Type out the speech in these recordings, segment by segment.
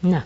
Nå.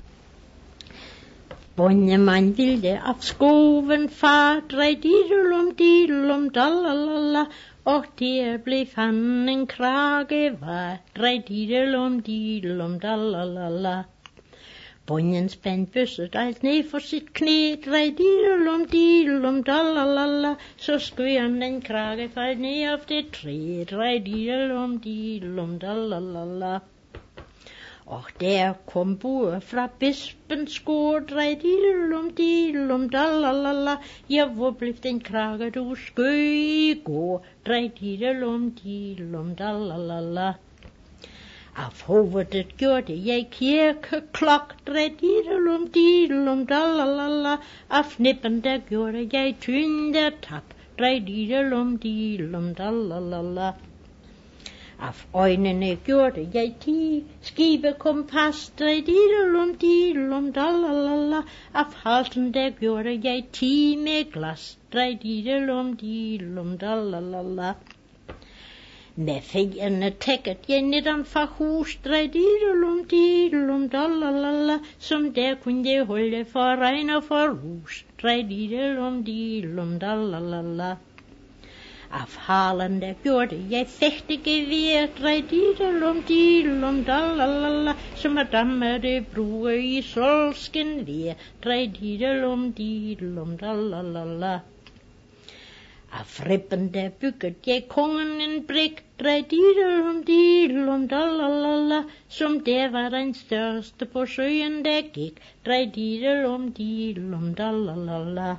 Bonnemann ville af skoven far, drej-didelum, dalalala, og der blev han en krage var, drej-didelum, dalalala. Bonden spændt bøsset alt ned for sit knæ, drej-didelum, dalalala, så skød han den krage faldt ned af det træ, drej-didelum, dalalala. Og der kom bud fra bispens gård, drej-didelum, dalalala, ja, hvor blev den krage, du skød i går, drej-didelum, dalalala. Af hovedet gjorde jeg kirkeklok, drej-didelum, dalalala, af nippen der gjorde jeg tyndertap, drej-didelum, dalalala. Af øjnene gjorde jeg 10 skibekompas, drej-didelum, dalalala. Af halsen der gjorde jeg 10 med glas, drej-didelum, dalalala. Med fingrene tækkede jeg nedan for hus, drej-didelum, dalalala. Som der kunne jeg holde for regn og for rus, drej-didelum, dalalala. Af halen der gjorde jeg fægtegevær, drej-didelum, dalalala, som dammede bruger i solskin vær, drej-didelum, dalalala. Af ribben der byggede jeg kongen en brik, drej-didelum, dalalala, som der var den største på søen der gik, drej-didelum, dalalala.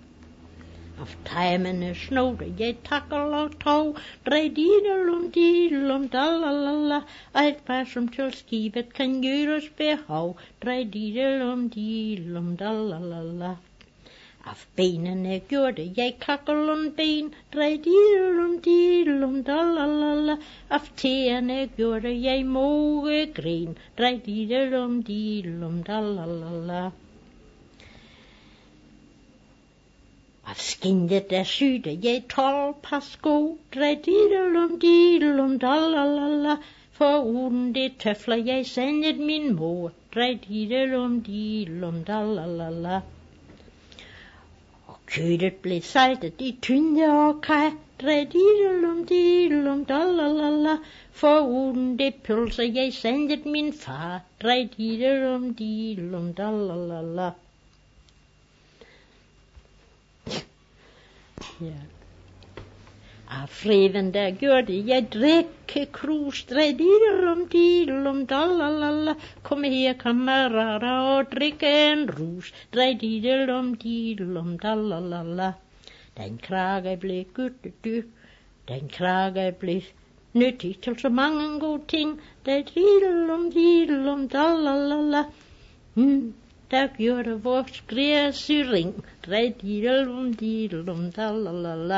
Af teimene snodde jeg takkel og tog, drej-didelum, dalalala, alt hvad som til skibet kan gjøres behov, drej-didelum, dalalala. Af benene gjorde jeg kakkelunben, drej-didelum, dalalala, af tæerne gjorde jeg mågegrin, drej-didelum, dalalala. Af skindet der syede jeg 12 par sko, drej-didelum, dalalala, for uden det tøfler jeg sendet min mor, drej-didelum, dalalala. Og kødet blev saltet i tynde og kaj, drej-didelum, dalalala, for uden det pølser jeg sendet min far, drej-didelum, dalalala. Ja. Af freven der gjorde jeg drikke krus, drej-didelum, dalalala, kom her kammerater og drikke en rus, drej-didelum, dalalala. Den krage blev guttedyr, den krage blev nyttig til så mange gode ting, drej-didelum, dalalala. Der gjorde vores græs i ring, drej-didelum, dalalala.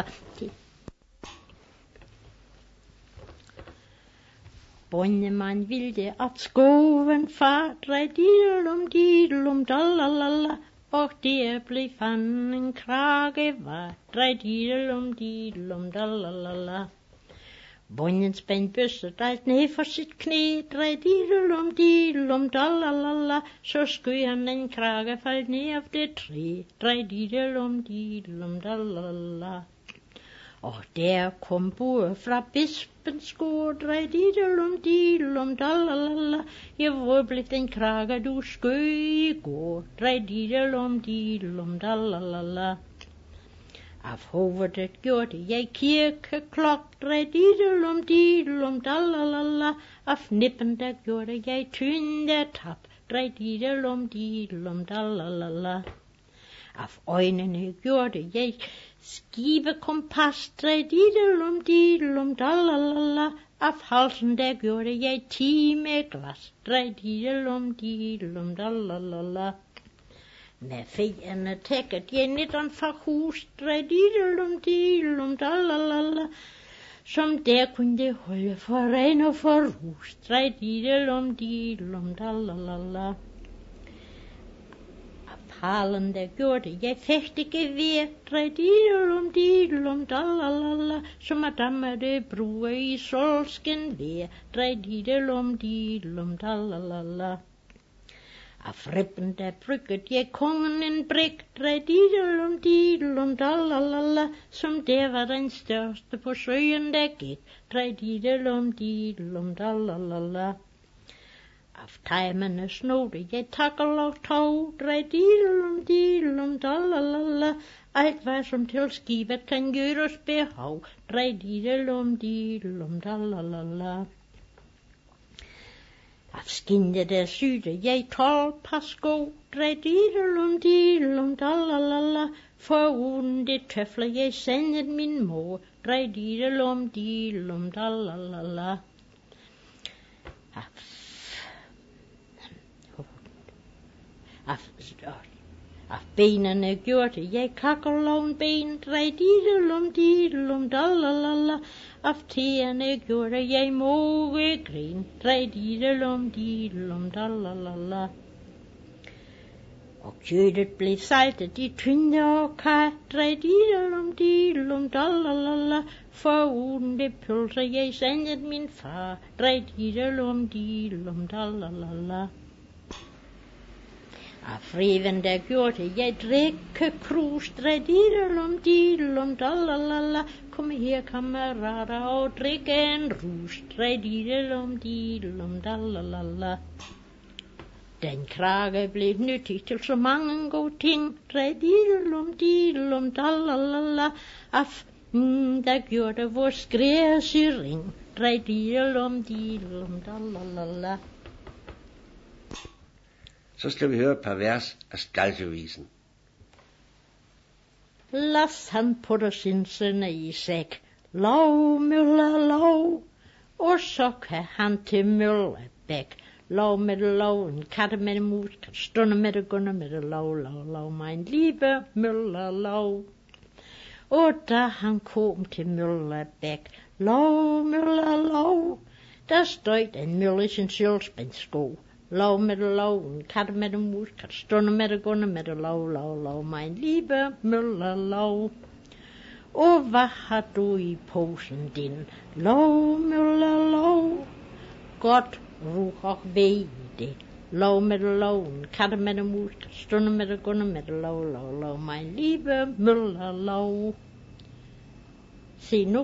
Bonnemann ville af skoven far, drej-didelum, dalalala, og der blev han en krage var, drej-didelum, dalalala. Bonden spændte bøsset alt ned for sit knæ, drej-didelum, dalalala, så skød han en krage faldt ned af det træ, drej-didelum, dalalala. Og der kom bud fra bispens gård, drej-didelum, dalalala, ja, hvor blev den krage, du skød i går, drej-didelum, dalalala. Af hovedet gjorde jeg kirkeklok, drej-didelum, dalalala, af nippen der gjorde jeg tyndertap, drej-didelum, dalalala. Af øjnene gjorde jeg skibekompas, drej-didelum, dalalala, af halsen der gjorde jeg 10 med glas, drej-didelum, dalalala. Med fingrene tækkede jeg nedan for hus, drej-didelum, dalalala, som der kunne holde for regn og for rus, drej-didelum, dalalala. Af halen der gjorde jeg fægtegevær, drej-didelum, dalalala, som dammede bruger i solskin vær, drej-didelum, dalalala. Af ribben der bryggede jeg kongen en brik, drej didelum dalalala, som der var den største på søen der gik, drej didelum dalalala. Af teimene snodde jeg takkel og tog, drej didelum dalalala, alt hvad som til skibet kan gøres behov, drej didelum dalalala. Af skinnet der syede jeg 12 par sko, drej didelum dalalala, foruden det tøfler jeg sendte min mor, drej didelum dalalala. Af benene gjorde jeg kakkelovnben, drej didelum dalalala. Af tæerne gjorde jeg mågegrin, drej didelum dalalala. Og kødet blev saltet i tynde og kaj, drej didelum dalalala. Foruden det pølser jeg sendte min far, drej didelum dalalala. Af riven der gjorde jeg drikke krus, drej didelum dalalala. Kom her kammerater og drikke en rus, drej didelum dalalala. Den krage blev nyttig til så mange gode ting, drej didelum dalalala. Af der gjorde vores græs i ring, drej didelum dalalala. Så skal vi høre et par vers af Skaldsevisen. Las han putter sin sønne i sæk, lov, møller, lov, og så kan han til Møllebæk. Lov med det lov, en katte med det mus, kan stunde med det, gunde med det lov, mein liebe Møller, lov. Og da han kom til Møllebæk, lov, møller, lov, der stod en mølle i sin sølvspændsko. Lov med det lov, en katte med det mus, kan stunde med det, gunde med det lov, mein liebe Møller, lov. Og hvad har du i posen din? Lov, møller, lov. Godt ruch og ved det. Lov med det lov, en katte med det mus, kan stunde med det, gunde med det lov, mein liebe Møller, lov. Se nu.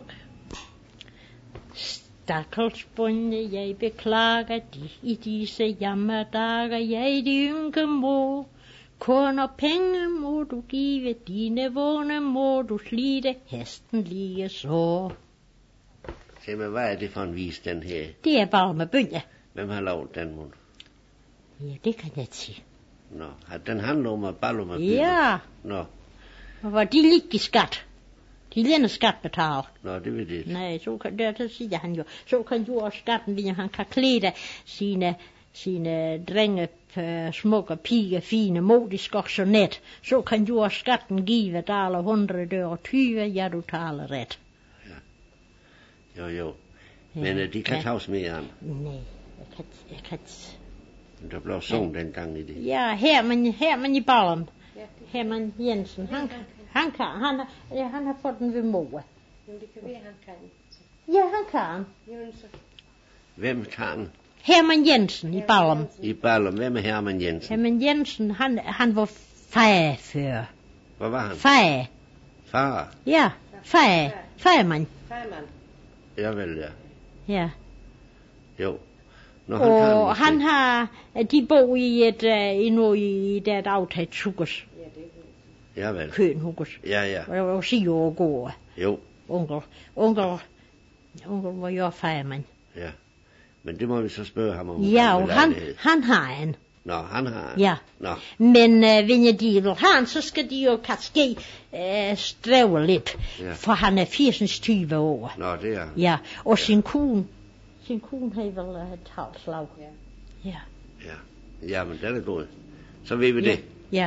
Stakkels bonde, jeg beklager dig i disse jammerdager, jeg de ynke mor. Korn og penge må du give, dine vågne må du slide, hesten lige så. Se, men hvad er det for en vis, den her? Det er bare med bønge. Hvem har lavet den mund? Ja, det kan jeg sige. Nå, den handler om at balle med bønge? Ja. Nå. Og hvor de ligger i skat. De lænder skat betale. Nå, det vil det. Nej, så siger han jo. Så kan jo også skatten, hvis han kan klæde sine drenge, smukke piger, fine, modisk og så net. Så kan jo også skatten give daler 120, ja, du taler ret. Ja. Jo. Men de kan tages med an. Nej, jeg kan Der blev sunget den gang i det. Ja, Herman i Ballum. Herman Jensen, han har fået den ved mor. Jo, det kan være, han kan. Ja, han kan. Hvem kan? Herman Jensen i Ballum. I Ballum. Hvem er Herman Jensen? Herman Jensen, han var far før. Hvad var han? Far. Far? Ja, farmand. Farmand. Ja, vel, ja. Ja. Jo. Nå, og han har, de bor i et aftalt hus. Ja, det er ja, vel. Køenhus. Ja. Og der var jo 10 år gårde. Jo. Onkel var jo farmand. Ja. Men det må vi så spørge ham om. Ja, og han har en. Nå, han har. Ja. Nå. Men hvis de vil have han, så skal de jo kanskje stræve lidt. Ja. For han er 80 år. Nå, det er. Ja, og sin kone har vel et halvt slag. Ja. Ja, men den er god. Så ved vi det. Ja.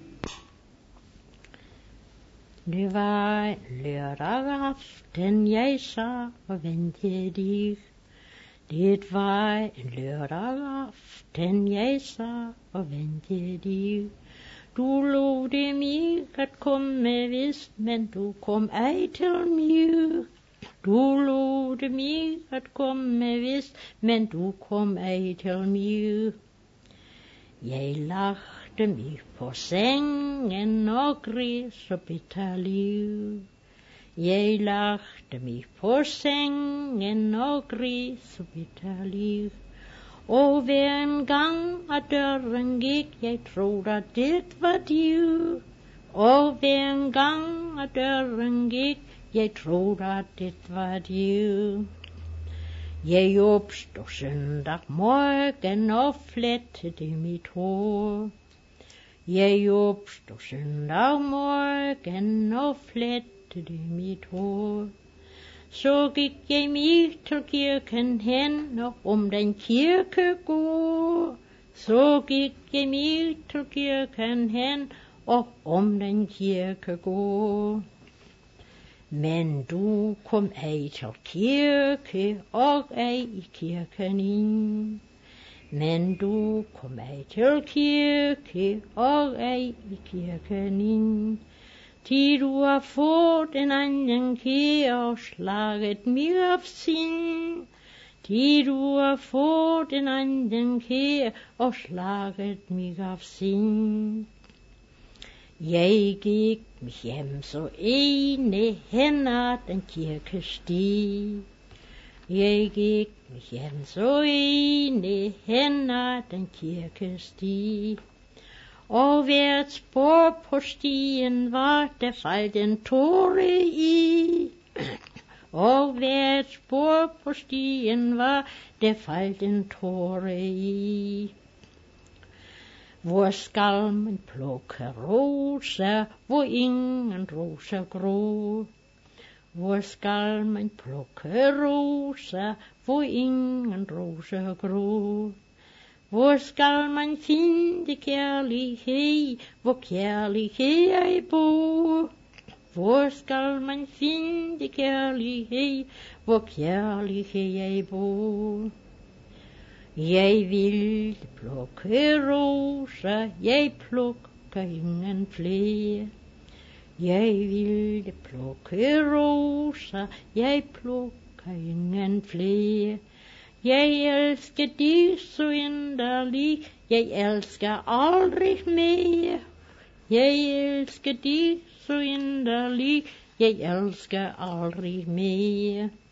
Det var en lørdag aften, jeg så og ventede dig. Det var en lørdag aften, jeg så og ventede dig. Du lovede mig at komme vist, men du kom ej til mig. Du lovede mig at komme vist, men du kom ej til mig. Jeg lagde mig på sengen og græd så bitter liv. Jeg lagde mig på sengen og græd så bitter liv. Og hver en gang at døren gik, jeg troede at det var Div. Og hver en gang at døren gik, jeg troede at det var Div. Jeg opstod søndag morgen og flettede mit hår. Jeg opstod søndag morgen og flettede mit hår. Så gik jeg mig til kirken hen, og om den kirkegård. Så gik jeg mig til kirken hen, og om den kirkegård. Men du kom ej til kirke, og ej i kirken ind. Men du kom ej til kirke, og ej i kirken ind. Til du har fået en anden kære og slaget mig af sind. Til du har fået en anden kære og slaget mig af sind. Jeg gik mig hjem så ene hen ad den kirkesti. Jeg gik mig hjem så ene hen ad den kirkesti. Og hvert spor på stien var, der faldt en tåre i. Og hvert spor på stien var, der faldt en tåre i. Hvor skal man plukke roser, hvor ingen roser gror? Hvor skal man plukke roser, hvor ingen roser gror? Hvor skal man finde kærlighed, hvor kærlighed ej bor? Hvor skal man finde kærlighed, hvor kærlighed ej bor? Jeg vil plukke roser, jeg plukker ingen flere. Jeg vil plukke roser, jeg plukker ingen flere. Jeg elsker dig så inderligt, jeg elsker aldrig mere. Jeg elsker dig så inderligt, jeg elsker aldrig mere.